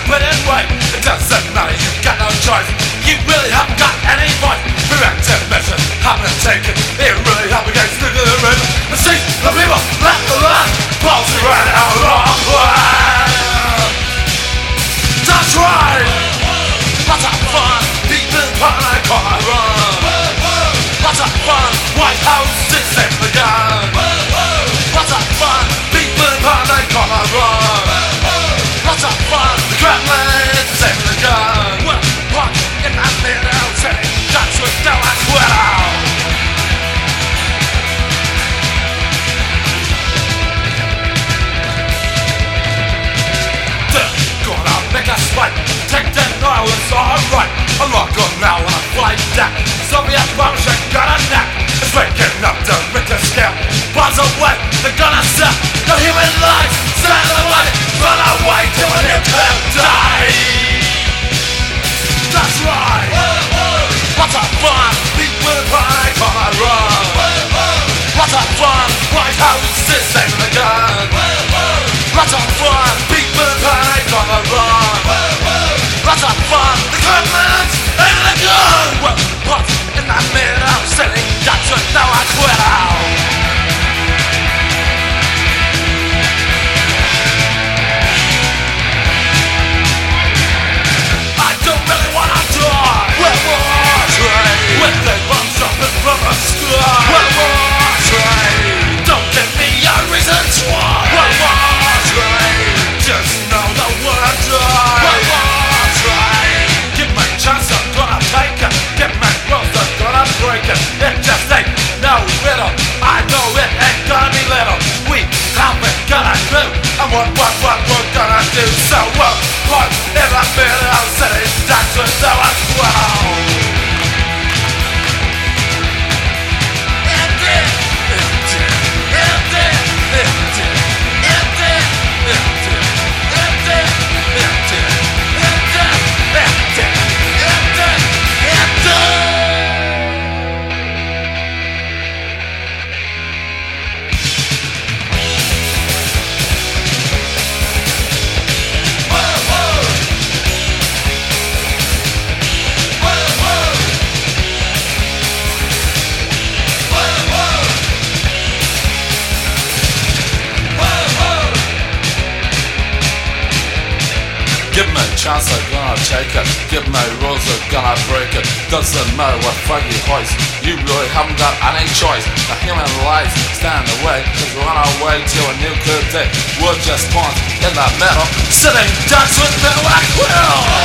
put in weight. It doesn't matter, you've got no choice. You really haven't got any voice. Preventive measures haven't taken. It really help against the rhythm. And see the people left the line, balls around our wrong way. That's right. Lots of fun, people panic on my run. Lots of fun, White House is in the gun. Lots of fun, people panic on my run. Lots of fun, the Kremlin is in the gun. What in that middle city, that's what now I quit out. They're gonna make us fight. Take that now, it's alright. I'm not going now when I fly down. Soviet bombs are gonna knock. It's waking up the Richter scale. Bombs away, they're gonna set the human lives. Stand away, run away till an nuclear die. That's right. Lots of fun, people panic on a run. Lots of fun, White House is saving the gun. Lots of fun, people panic on a run. Lots of fun, the Kremlin's in the gun. What in the middle city, that's what now I quit out. When they bombs dropping from the sky. World War III. Don't give me a reason why. World War III. Just know that when I die. World War III. Give me a chance, I'm gonna take it. Give me rules, I'm gonna break it. It just ain't no riddle. I know it ain't gonna be little. We haven't got a clue. And what we're gonna do. So what in the middle city, that's what now I wow. Give me a chance, I'm gonna take it. Give me rules, I'm gonna break it. Doesn't matter what flag you hoist. You really haven't got any choice. The human lives stand away, cause we're on our way to a nuclear day. We're just pawns in the middle, sitting down with no will.